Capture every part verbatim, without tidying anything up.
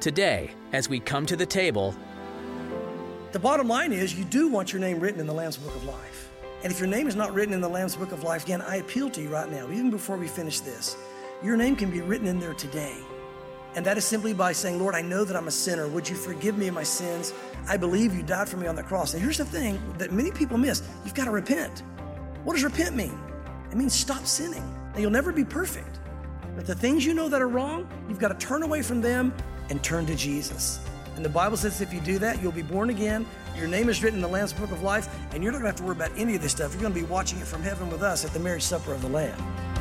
Today, as we come to the table, the bottom line is you do want your name written in the Lamb's Book of Life. And if your name is not written in the Lamb's Book of Life, again, I appeal to you right now, even before we finish this, your name can be written in there today. And that is simply by saying, Lord, I know that I'm a sinner. Would you forgive me of my sins? I believe you died for me on the cross. And here's the thing that many people miss. You've got to repent. What does repent mean? It means stop sinning. Now, you'll never be perfect. But the things you know that are wrong, you've got to turn away from them and turn to Jesus. And the Bible says if you do that, you'll be born again. Your name is written in the Lamb's Book of Life, and you're not going to have to worry about any of this stuff. You're going to be watching it from heaven with us at the marriage supper of the Lamb.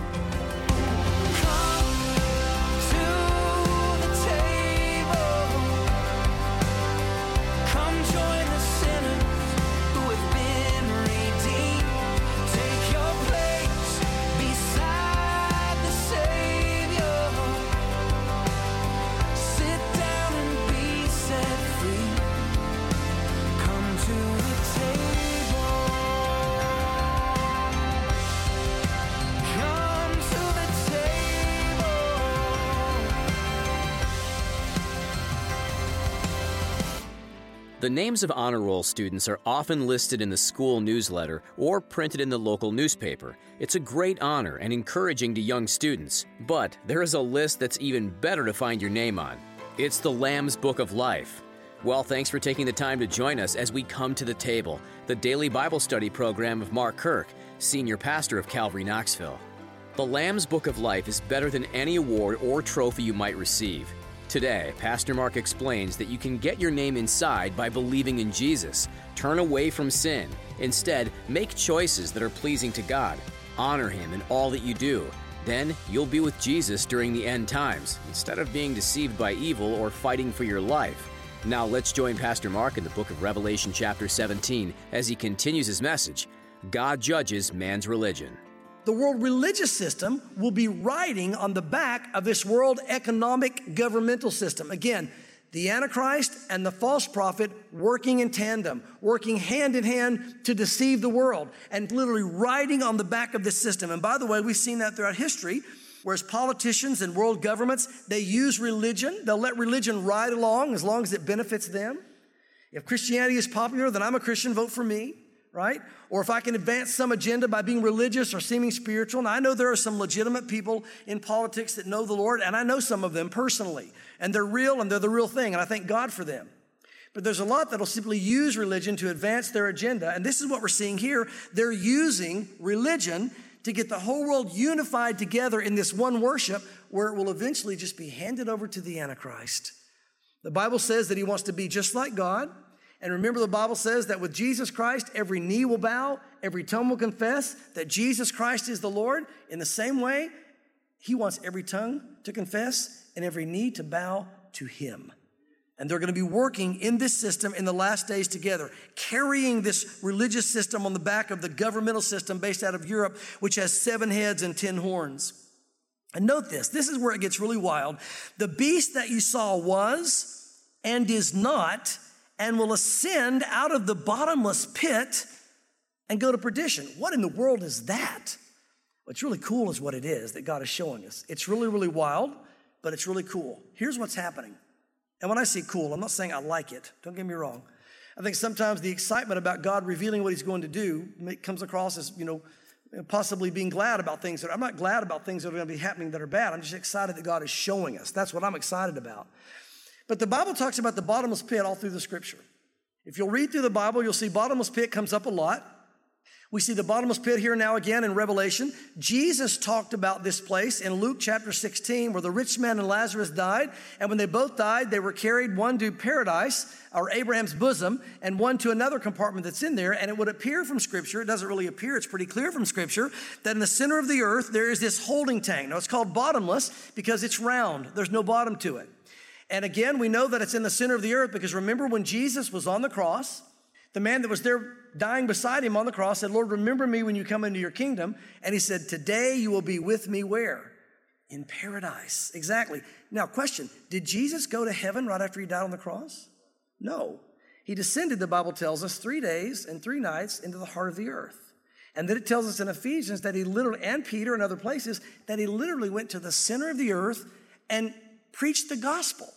The names of honor roll students are often listed in the school newsletter or printed in the local newspaper. It's a great honor and encouraging to young students, but there is a list that's even better to find your name on. It's the Lamb's Book of Life. Well, thanks for taking the time to join us as we come to the table, the daily Bible study program of Mark Kirk, senior pastor of Calvary Knoxville. The Lamb's Book of Life is better than any award or trophy you might receive. Today, Pastor Mark explains that you can get your name inside by believing in Jesus. Turn away from sin. Instead, make choices that are pleasing to God. Honor Him in all that you do. Then, you'll be with Jesus during the end times, instead of being deceived by evil or fighting for your life. Now, let's join Pastor Mark in the book of Revelation chapter seventeen as he continues his message, God Judges Man's Religion. The world religious system will be riding on the back of this world economic governmental system. Again, the Antichrist and the false prophet working in tandem, working hand in hand to deceive the world, and literally riding on the back of this system. And by the way, we've seen that throughout history, whereas politicians and world governments, they use religion. They'll let religion ride along as long as it benefits them. If Christianity is popular, then I'm a Christian, vote for me. Right? Or if I can advance some agenda by being religious or seeming spiritual. And I know there are some legitimate people in politics that know the Lord, and I know some of them personally. And they're real and they're the real thing, and I thank God for them. But there's a lot that'll simply use religion to advance their agenda. And this is what we're seeing here. They're using religion to get the whole world unified together in this one worship where it will eventually just be handed over to the Antichrist. The Bible says that he wants to be just like God. And remember, the Bible says that with Jesus Christ, every knee will bow, every tongue will confess that Jesus Christ is the Lord. In the same way, he wants every tongue to confess and every knee to bow to him. And they're going to be working in this system in the last days together, carrying this religious system on the back of the governmental system based out of Europe, which has seven heads and ten horns. And note this, this is where it gets really wild. The beast that you saw was and is not and will ascend out of the bottomless pit and go to perdition. What in the world is that? What's really cool is what it is that God is showing us. It's really, really wild, but it's really cool. Here's what's happening. And when I say cool, I'm not saying I like it. Don't get me wrong. I think sometimes the excitement about God revealing what he's going to do comes across as, you know, possibly being glad about things that I'm not glad about things that are going to be happening that are bad. I'm just excited that God is showing us. That's what I'm excited about. But the Bible talks about the bottomless pit all through the scripture. If you'll read through the Bible, you'll see bottomless pit comes up a lot. We see the bottomless pit here now again in Revelation. Jesus talked about this place in Luke chapter sixteen where the rich man and Lazarus died. And when they both died, they were carried one to paradise or Abraham's bosom and one to another compartment that's in there. And it would appear from scripture, it doesn't really appear, it's pretty clear from scripture, that in the center of the earth, there is this holding tank. Now it's called bottomless because it's round. There's no bottom to it. And again, we know that it's in the center of the earth because remember when Jesus was on the cross, the man that was there dying beside him on the cross said, Lord, remember me when you come into your kingdom. And he said, today you will be with me where? In paradise. Exactly. Now, question, did Jesus go to heaven right after he died on the cross? No. He descended, the Bible tells us, three days and three nights into the heart of the earth. And then it tells us in Ephesians that he literally, and Peter and other places, that he literally went to the center of the earth and preached the gospel.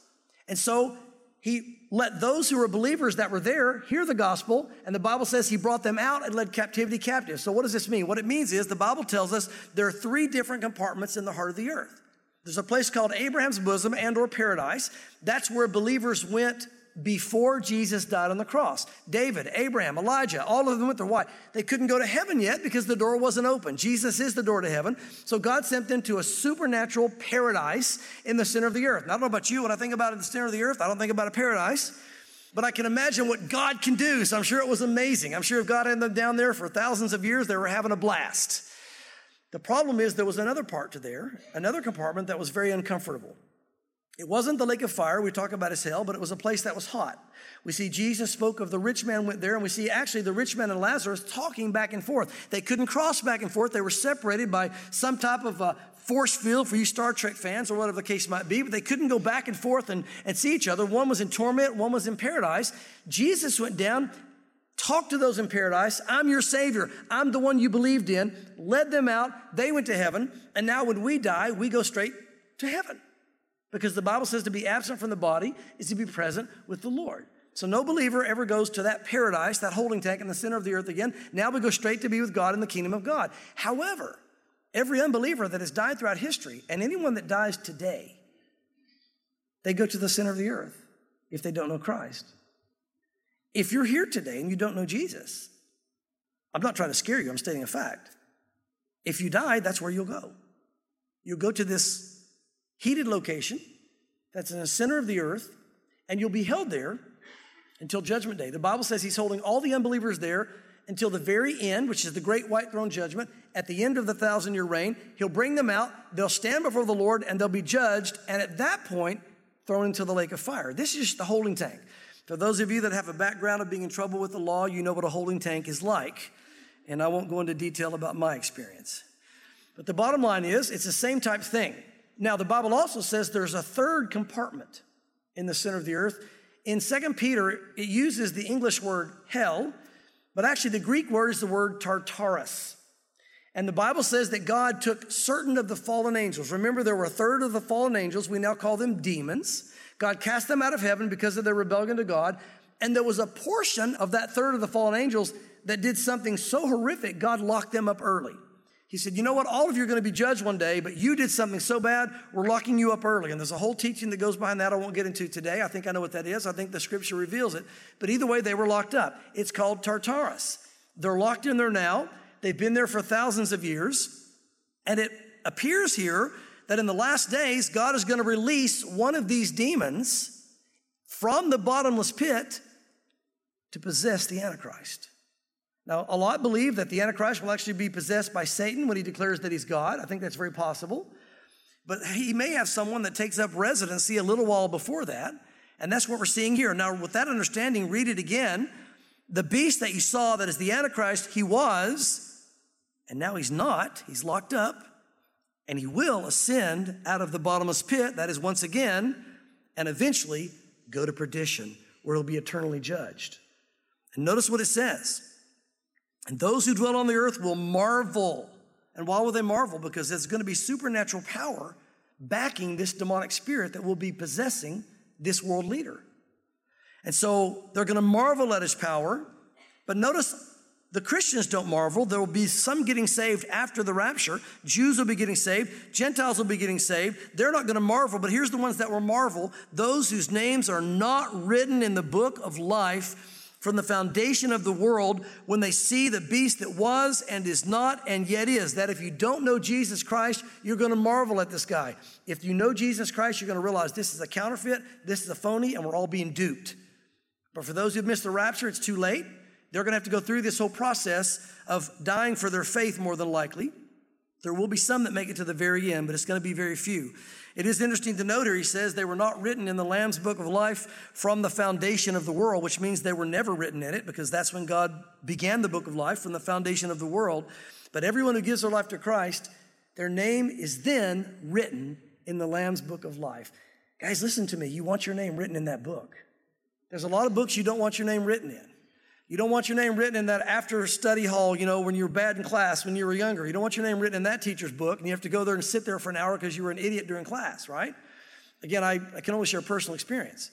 And so he let those who were believers that were there hear the gospel, and the Bible says he brought them out and led captivity captive. So what does this mean? What it means is the Bible tells us there are three different compartments in the heart of the earth. There's a place called Abraham's bosom and or paradise. That's where believers went before Jesus died on the cross. David, Abraham, Elijah, all of them went there. Why? They couldn't go to heaven yet because the door wasn't open. Jesus is the door to heaven. So God sent them to a supernatural paradise in the center of the earth. And I don't know about you, when I think about it in the center of the earth, I don't think about a paradise, but I can imagine what God can do. So I'm sure it was amazing. I'm sure if God had them down there for thousands of years, they were having a blast. The problem is there was another part to there, another compartment that was very uncomfortable. It wasn't the lake of fire we talk about as hell, but it was a place that was hot. We see Jesus spoke of the rich man went there, and we see actually the rich man and Lazarus talking back and forth. They couldn't cross back and forth. They were separated by some type of a force field for you Star Trek fans or whatever the case might be, but they couldn't go back and forth and, and see each other. One was in torment, one was in paradise. Jesus went down, talked to those in paradise. I'm your Savior. I'm the one you believed in, led them out. They went to heaven, and now when we die, we go straight to heaven. Because the Bible says to be absent from the body is to be present with the Lord. So no believer ever goes to that paradise, that holding tank in the center of the earth again. Now we go straight to be with God in the kingdom of God. However, every unbeliever that has died throughout history, and anyone that dies today, they go to the center of the earth if they don't know Christ. If you're here today and you don't know Jesus, I'm not trying to scare you, I'm stating a fact. If you die, that's where you'll go. You'll go to this heated location that's in the center of the earth, and you'll be held there until Judgment Day. The Bible says he's holding all the unbelievers there until the very end, which is the great white throne judgment. At the end of the thousand-year reign, he'll bring them out, they'll stand before the Lord, and they'll be judged, and at that point, thrown into the lake of fire. This is just the holding tank. For those of you that have a background of being in trouble with the law, you know what a holding tank is like, and I won't go into detail about my experience. But the bottom line is, it's the same type thing. Now, the Bible also says there's a third compartment in the center of the earth. In Second Peter, it uses the English word hell, but actually the Greek word is the word Tartarus. And the Bible says that God took certain of the fallen angels. Remember, there were a third of the fallen angels. We now call them demons. God cast them out of heaven because of their rebellion to God. And there was a portion of that third of the fallen angels that did something so horrific, God locked them up early. He said, you know what? All of you are going to be judged one day, but you did something so bad, we're locking you up early. And there's a whole teaching that goes behind that I won't get into today. I think I know what that is. I think the scripture reveals it. But either way, they were locked up. It's called Tartarus. They're locked in there now. They've been there for thousands of years. And it appears here that in the last days, God is going to release one of these demons from the bottomless pit to possess the Antichrist. Now, a lot believe that the Antichrist will actually be possessed by Satan when he declares that he's God. I think that's very possible. But he may have someone that takes up residency a little while before that. And that's what we're seeing here. Now, with that understanding, read it again. The beast that you saw that is the Antichrist, he was, and now he's not. He's locked up. And he will ascend out of the bottomless pit, that is once again, and eventually go to perdition, where he'll be eternally judged. And notice what it says. And those who dwell on the earth will marvel. And why will they marvel? Because there's going to be supernatural power backing this demonic spirit that will be possessing this world leader. And so they're going to marvel at his power. But notice the Christians don't marvel. There will be some getting saved after the rapture. Jews will be getting saved. Gentiles will be getting saved. They're not going to marvel. But here's the ones that will marvel. Those whose names are not written in the book of life from the foundation of the world, when they see the beast that was and is not and yet is. That if you don't know Jesus Christ, you're going to marvel at this guy. If you know Jesus Christ, you're going to realize this is a counterfeit, this is a phony, and we're all being duped. But for those who've missed the rapture, it's too late. They're going to have to go through this whole process of dying for their faith more than likely. There will be some that make it to the very end, but it's going to be very few. It is interesting to note here, he says they were not written in the Lamb's book of life from the foundation of the world, which means they were never written in it, because that's when God began the book of life, from the foundation of the world. But everyone who gives their life to Christ, their name is then written in the Lamb's book of life. Guys, listen to me. You want your name written in that book. There's a lot of books you don't want your name written in. You don't want your name written in that after study hall, you know, when you were bad in class when you were younger. You don't want your name written in that teacher's book, and you have to go there and sit there for an hour because you were an idiot during class, right? Again, I, I can only share personal experience.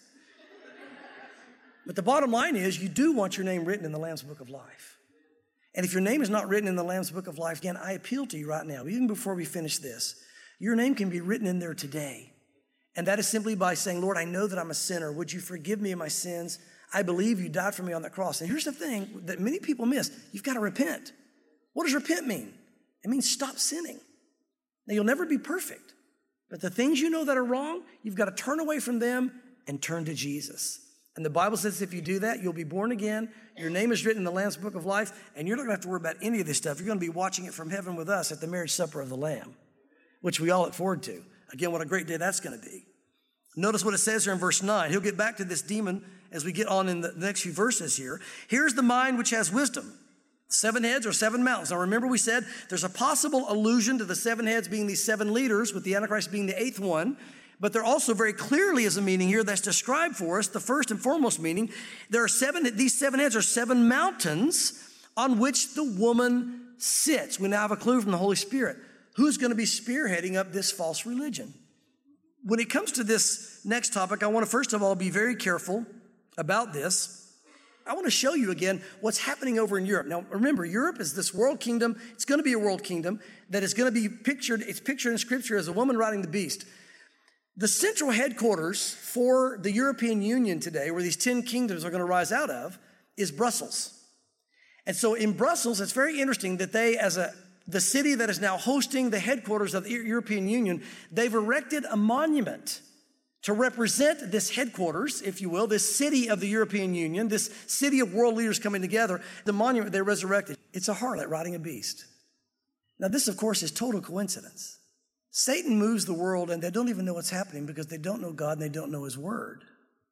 But the bottom line is you do want your name written in the Lamb's Book of Life. And if your name is not written in the Lamb's Book of Life, again, I appeal to you right now, even before we finish this, your name can be written in there today. And that is simply by saying, Lord, I know that I'm a sinner. Would you forgive me of my sins? I believe you died for me on the cross. And here's the thing that many people miss. You've got to repent. What does repent mean? It means stop sinning. Now, you'll never be perfect. But the things you know that are wrong, you've got to turn away from them and turn to Jesus. And the Bible says if you do that, you'll be born again. Your name is written in the Lamb's Book of Life, and you're not going to have to worry about any of this stuff. You're going to be watching it from heaven with us at the marriage supper of the Lamb, which we all look forward to. Again, what a great day that's going to be. Notice what it says here in verse nine. He'll get back to this demon as we get on in the next few verses here. Here's the mind which has wisdom. Seven heads or seven mountains. Now remember we said there's a possible allusion to the seven heads being these seven leaders, with the Antichrist being the eighth one. But there also very clearly is a meaning here that's described for us. The first and foremost meaning, there are seven, these seven heads are seven mountains on which the woman sits. We now have a clue from the Holy Spirit. Who's going to be spearheading up this false religion? When it comes to this next topic, I want to first of all be very careful about this. I want to show you again what's happening over in Europe. Now, remember, Europe is this world kingdom. It's going to be a world kingdom that is going to be pictured, it's pictured in Scripture as a woman riding the beast. The central headquarters for the European Union today, where these ten kingdoms are going to rise out of, is Brussels. And so in Brussels, it's very interesting that they, as a the city that is now hosting the headquarters of the European Union, they've erected a monument to represent this headquarters, if you will, this city of the European Union, this city of world leaders coming together. The monument they resurrected, it's a harlot riding a beast. Now this, of course, is total coincidence. Satan moves the world and they don't even know what's happening because they don't know God and they don't know his word.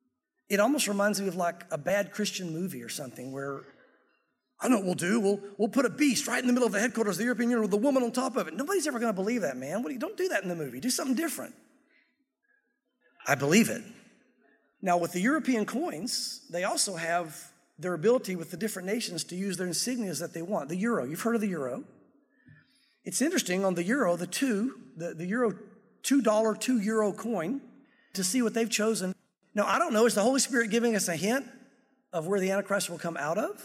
It almost reminds me of like a bad Christian movie or something where, I know what we'll do. We'll, we'll put a beast right in the middle of the headquarters of the European Union with a woman on top of it. Nobody's ever going to believe that, man. What do you, don't do that in the movie. Do something different. I believe it. Now, with the European coins, they also have their ability with the different nations to use their insignias that they want. The euro, you've heard of the euro. It's interesting on the euro, the two, the, the euro, two dollar, two euro coin, to see what they've chosen. Now, I don't know, is the Holy Spirit giving us a hint of where the Antichrist will come out of?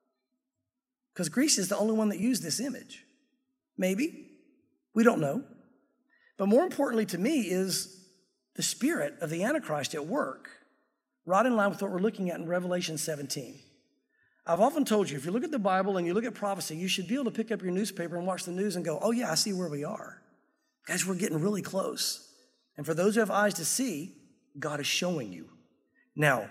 Because Greece is the only one that used this image. Maybe. We don't know. But more importantly to me is the spirit of the Antichrist at work, right in line with what we're looking at in Revelation seventeen. I've often told you, if you look at the Bible and you look at prophecy, you should be able to pick up your newspaper and watch the news and go, oh yeah, I see where we are. Guys, we're getting really close. And for those who have eyes to see, God is showing you. Now,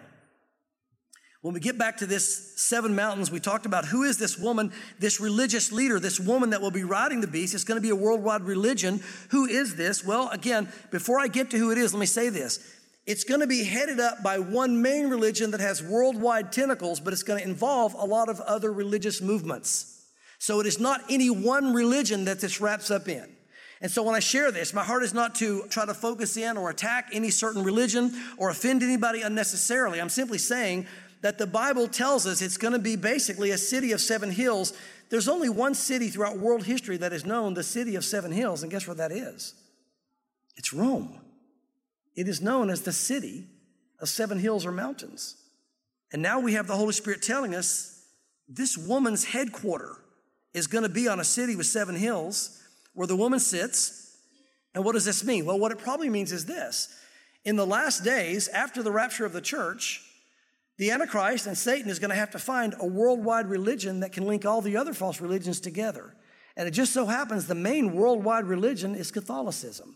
when we get back to this seven mountains, we talked about who is this woman, this religious leader, this woman that will be riding the beast. It's going to be a worldwide religion. Who is this? Well, again, before I get to who it is, let me say this. It's going to be headed up by one main religion that has worldwide tentacles, but it's going to involve a lot of other religious movements. So it is not any one religion that this wraps up in. And so when I share this, my heart is not to try to focus in or attack any certain religion or offend anybody unnecessarily. I'm simply saying that the Bible tells us it's going to be basically a city of seven hills. There's only one city throughout world history that is known, the city of seven hills, and guess what that is? It's Rome. It is known as the city of seven hills or mountains. And now we have the Holy Spirit telling us this woman's headquarter is going to be on a city with seven hills where the woman sits. And what does this mean? Well, what it probably means is this. In the last days, after the rapture of the church, the Antichrist and Satan is going to have to find a worldwide religion that can link all the other false religions together. And it just so happens the main worldwide religion is Catholicism.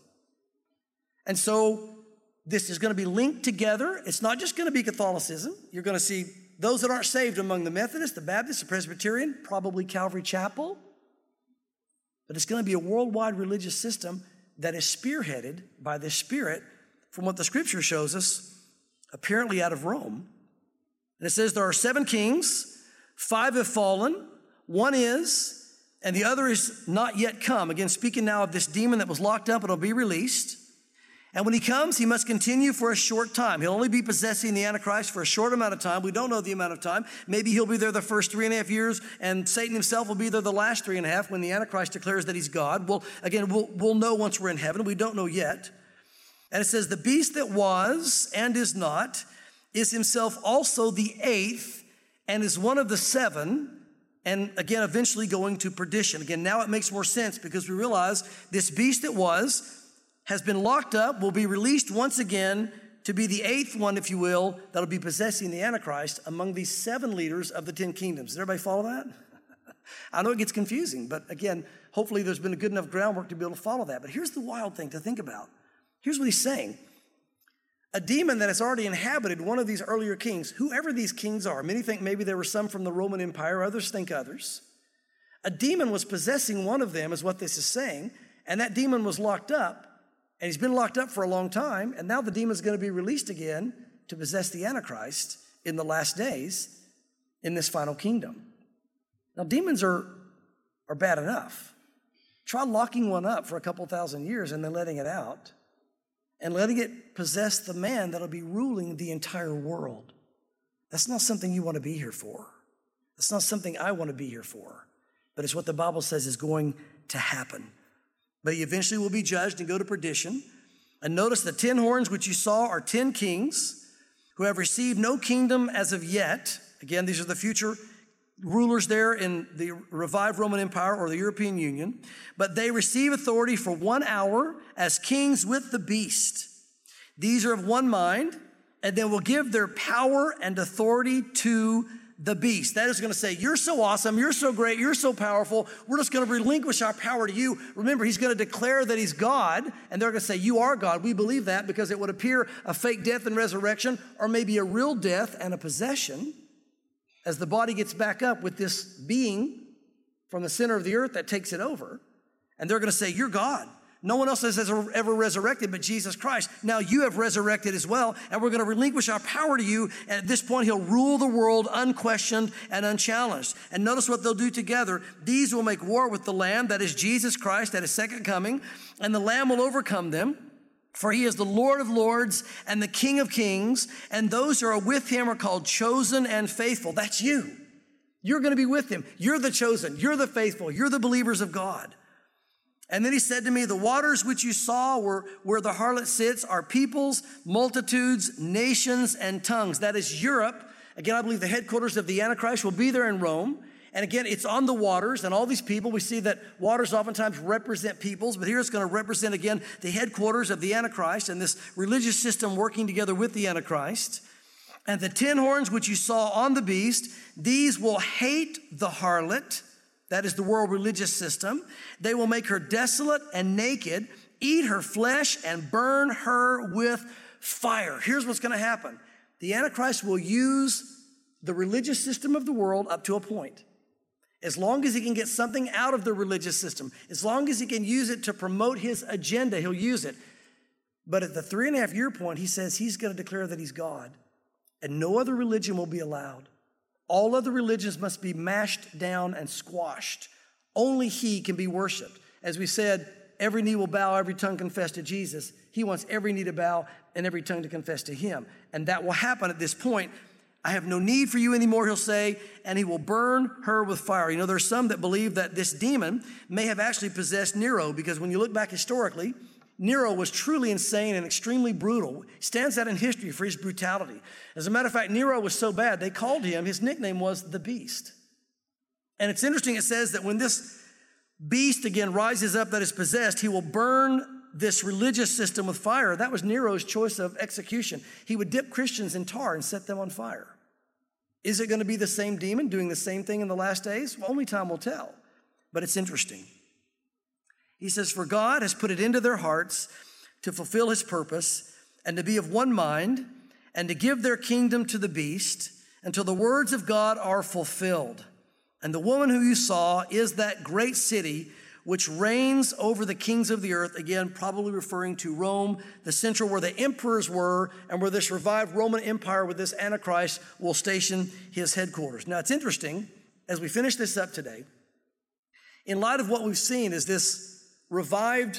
And so this is going to be linked together. It's not just going to be Catholicism. You're going to see those that aren't saved among the Methodists, the Baptists, the Presbyterian, probably Calvary Chapel. But it's going to be a worldwide religious system that is spearheaded by the Spirit, from what the Scripture shows us, apparently out of Rome. And it says there are seven kings, five have fallen, one is, and the other is not yet come. Again, speaking now of this demon that was locked up, it'll be released. And when he comes, he must continue for a short time. He'll only be possessing the Antichrist for a short amount of time. We don't know the amount of time. Maybe he'll be there the first three and a half years, and Satan himself will be there the last three and a half when the Antichrist declares that he's God. Well, again, we'll, we'll know once we're in heaven. We don't know yet. And it says, the beast that was and is not is himself also the eighth and is one of the seven, and again, eventually going to perdition. Again, now it makes more sense because we realize this beast that was has been locked up, will be released once again to be the eighth one, if you will, that'll be possessing the Antichrist among these seven leaders of the ten kingdoms. Does everybody follow that? I know it gets confusing, but again, hopefully there's been a good enough groundwork to be able to follow that. But here's the wild thing to think about. Here's what he's saying. A demon that has already inhabited one of these earlier kings, whoever these kings are, many think maybe there were some from the Roman Empire, others think others. A demon was possessing one of them, is what this is saying, and that demon was locked up, and he's been locked up for a long time, and now the demon's going to be released again to possess the Antichrist in the last days in this final kingdom. Now, demons are, are bad enough. Try locking one up for a couple thousand years and then letting it out and letting it possess the man that'll be ruling the entire world. That's not something you want to be here for. That's not something I want to be here for. But it's what the Bible says is going to happen. But he eventually will be judged and go to perdition. And notice the ten horns which you saw are ten kings who have received no kingdom as of yet. Again, these are the future rulers there in the revived Roman Empire or the European Union. But they receive authority for one hour as kings with the beast. These are of one mind, and then will give their power and authority to the beast. That is going to say, you're so awesome, you're so great, you're so powerful, we're just going to relinquish our power to you. Remember, he's going to declare that he's God, and they're going to say, you are God. We believe that because it would appear a fake death and resurrection, or maybe a real death and a possession, as the body gets back up with this being from the center of the earth that takes it over. And they're going to say, you're God. No one else has ever resurrected but Jesus Christ. Now you have resurrected as well, and we're going to relinquish our power to you. And at this point, he'll rule the world unquestioned and unchallenged. And notice what they'll do together. These will make war with the Lamb, that is Jesus Christ at his second coming, and the Lamb will overcome them. For he is the Lord of lords and the King of kings, and those who are with him are called chosen and faithful. That's you. You're going to be with him. You're the chosen. You're the faithful. You're the believers of God. And then he said to me, the waters which you saw were where the harlot sits are peoples, multitudes, nations, and tongues. That is Europe. Again, I believe the headquarters of the Antichrist will be there in Rome. And again, it's on the waters, and all these people, we see that waters oftentimes represent peoples, but here it's going to represent, again, the headquarters of the Antichrist and this religious system working together with the Antichrist. And the ten horns which you saw on the beast, these will hate the harlot, that is the world religious system. They will make her desolate and naked, eat her flesh, and burn her with fire. Here's what's going to happen. The Antichrist will use the religious system of the world up to a point. As long as he can get something out of the religious system, as long as he can use it to promote his agenda, he'll use it. But at the three and a half year point, he says he's going to declare that he's God, and no other religion will be allowed. All other religions must be mashed down and squashed. Only he can be worshiped. As we said, every knee will bow, every tongue confess to Jesus. He wants every knee to bow and every tongue to confess to him. And that will happen at this point. I have no need for you anymore, he'll say, and he will burn her with fire. You know, there's some that believe that this demon may have actually possessed Nero, because when you look back historically, Nero was truly insane and extremely brutal. He stands out in history for his brutality. As a matter of fact, Nero was so bad, they called him, his nickname was the Beast. And it's interesting, it says that when this beast again rises up that is possessed, he will burn this religious system with fire. That was Nero's choice of execution. He would dip Christians in tar and set them on fire. Is it going to be the same demon doing the same thing in the last days? Well, only time will tell. But it's interesting. He says, for God has put it into their hearts to fulfill his purpose and to be of one mind and to give their kingdom to the beast until the words of God are fulfilled. And the woman who you saw is that great city which reigns over the kings of the earth, again, probably referring to Rome, the central where the emperors were and where this revived Roman Empire with this Antichrist will station his headquarters. Now, it's interesting, as we finish this up today, in light of what we've seen is this revived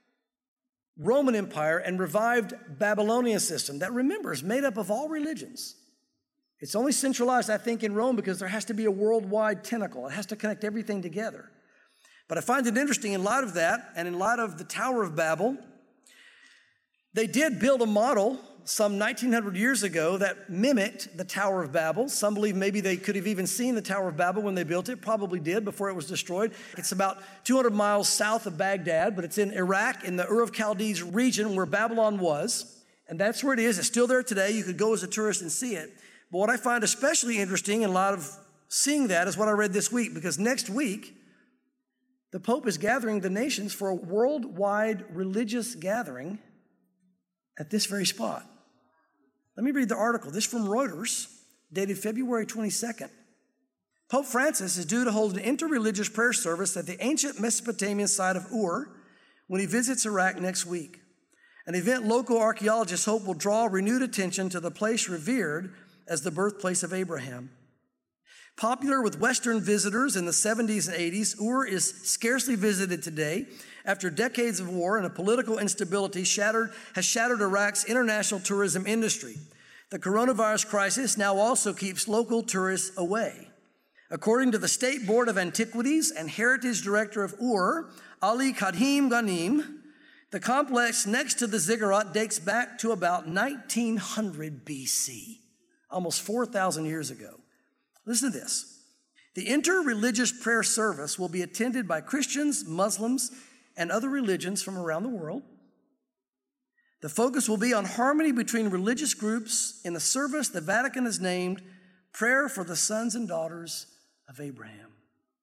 Roman Empire and revived Babylonian system that, remember, is made up of all religions. It's only centralized, I think, in Rome because there has to be a worldwide tentacle. It has to connect everything together. But I find it interesting in light of that and in light of the Tower of Babel, They did build a model some nineteen hundred years ago that mimicked the Tower of Babel. Some believe maybe they could have even seen the Tower of Babel when they built it. Probably did before it was destroyed. It's about two hundred miles south of Baghdad, but it's in Iraq, in the Ur of Chaldees region where Babylon was. And that's where it is. It's still there today. You could go as a tourist and see it. But what I find especially interesting in a lot of seeing that is what I read this week, because next week, the Pope is gathering the nations for a worldwide religious gathering at this very spot. Let me read the article. This is from Reuters, dated February twenty-second. Pope Francis is due to hold an interreligious prayer service at the ancient Mesopotamian site of Ur when he visits Iraq next week. An event local archaeologists hope will draw renewed attention to the place revered as the birthplace of Abraham. Popular with Western visitors in the seventies and eighties, Ur is scarcely visited today after decades of war and a political instability shattered, has shattered Iraq's international tourism industry. The coronavirus crisis now also keeps local tourists away. According to the State Board of Antiquities and Heritage Director of Ur, Ali Kadhim Ghanim, the complex next to the ziggurat dates back to about nineteen hundred B C, almost four thousand years ago. Listen to this. The interreligious prayer service will be attended by Christians, Muslims, and other religions from around the world. The focus will be on harmony between religious groups. In the service, the Vatican has named Prayer for the Sons and Daughters of Abraham.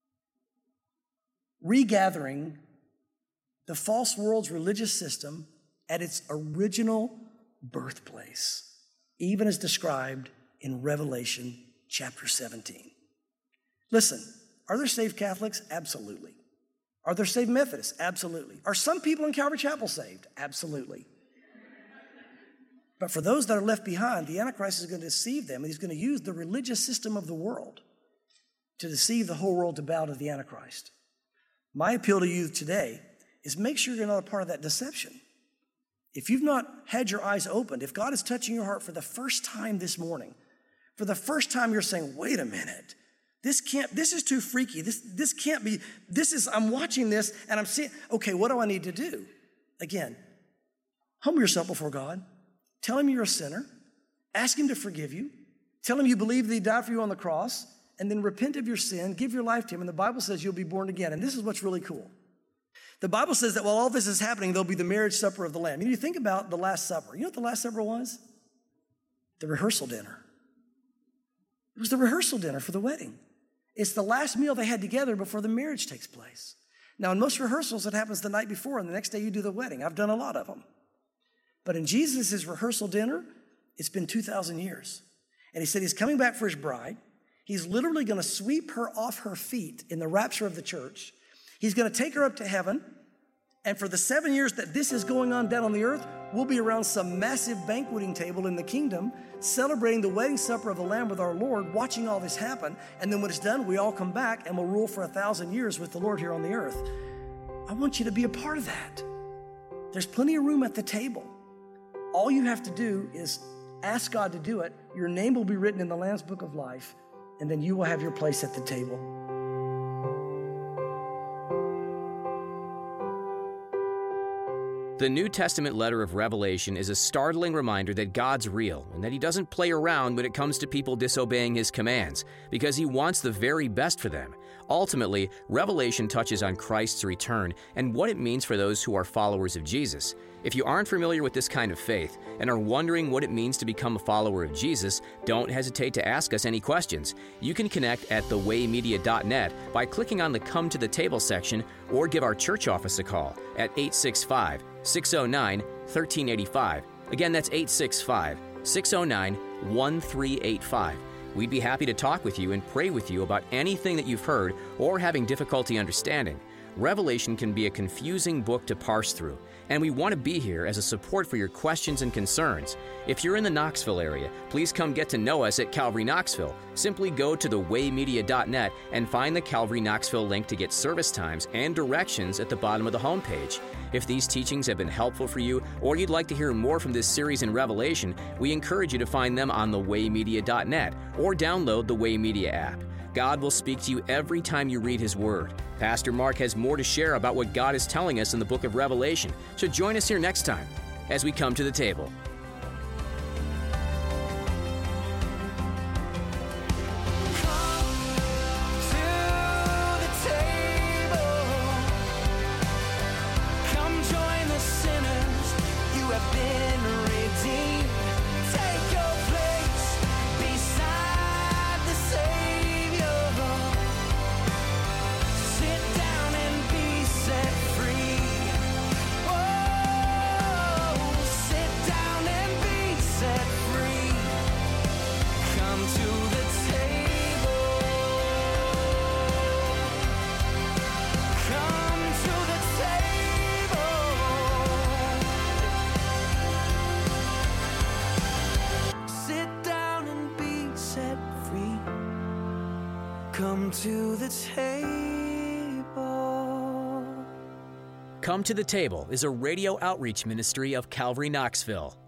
Regathering the false world's religious system at its original birthplace, even as described in Revelation chapter seventeen. Listen, are there saved Catholics? Absolutely. Are there saved Methodists? Absolutely. Are some people in Calvary Chapel saved? Absolutely. But for those that are left behind, the Antichrist is going to deceive them, and he's going to use the religious system of the world to deceive the whole world to bow to the Antichrist. My appeal to you today is make sure you're not a part of that deception. If you've not had your eyes opened, if God is touching your heart for the first time this morning, for the first time you're saying, wait a minute, this can't, this is too freaky. This, this can't be, this is, I'm watching this and I'm seeing, okay, what do I need to do? Again, humble yourself before God. Tell him you're a sinner. Ask him to forgive you. Tell him you believe that he died for you on the cross, and then repent of your sin, give your life to him, and the Bible says you'll be born again. And this is what's really cool. The Bible says that while all this is happening, there'll be the marriage supper of the Lamb. You know, you think about the Last Supper. You know what the Last Supper was? The rehearsal dinner. It was the rehearsal dinner for the wedding. It's the last meal they had together before the marriage takes place. Now, in most rehearsals, it happens the night before, and the next day you do the wedding. I've done a lot of them. But in Jesus' rehearsal dinner, it's been two thousand years. And he said he's coming back for his bride. He's literally going to sweep her off her feet in the rapture of the church. He's going to take her up to heaven. And for the seven years that this is going on down on the earth, we'll be around some massive banqueting table in the kingdom, celebrating the wedding supper of the Lamb with our Lord, watching all this happen. And then when it's done, we all come back and we'll rule for a thousand years with the Lord here on the earth. I want you to be a part of that. There's plenty of room at the table. All you have to do is ask God to do it. Your name will be written in the Lamb's Book of Life, and then you will have your place at the table. The New Testament letter of Revelation is a startling reminder that God's real and that he doesn't play around when it comes to people disobeying his commands, because he wants the very best for them. Ultimately, Revelation touches on Christ's return and what it means for those who are followers of Jesus. If you aren't familiar with this kind of faith and are wondering what it means to become a follower of Jesus, don't hesitate to ask us any questions. You can connect at the way media dot net by clicking on the Come to the Table section, or give our church office a call at eight six five, six oh nine, one three eight five. Again, that's eight six five, six oh nine, one three eight five. We'd be happy to talk with you and pray with you about anything that you've heard or having difficulty understanding. Revelation can be a confusing book to parse through, and we want to be here as a support for your questions and concerns. If you're in the Knoxville area, please come get to know us at Calvary Knoxville. Simply go to the way media dot net and find the Calvary Knoxville link to get service times and directions at the bottom of the homepage. If these teachings have been helpful for you, or you'd like to hear more from this series in Revelation, we encourage you to find them on the way media dot net or download the Way Media app. God will speak to you every time you read his word. Pastor Mark has more to share about what God is telling us in the book of Revelation, so join us here next time. as we come to the table. Come to the table. Come to the Table is a radio outreach ministry of Calvary Knoxville.